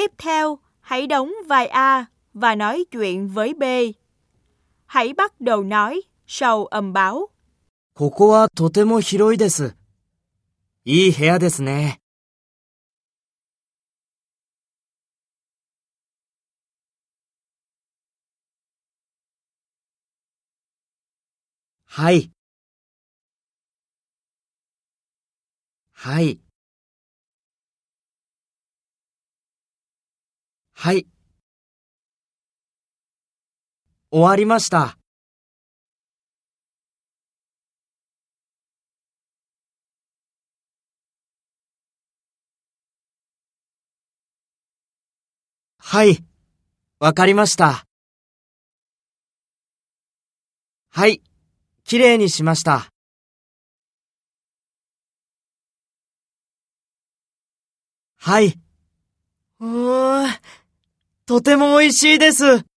Tiếp theo, hãy đóng vai A và nói chuyện với B. Hãy bắt đầu nói sau âm báo. ここはとても広いです。いい部屋ですね。はい。はい。はい。終わりました。はい。わかりました。はい。きれいにしました。はい。とても美味しいです。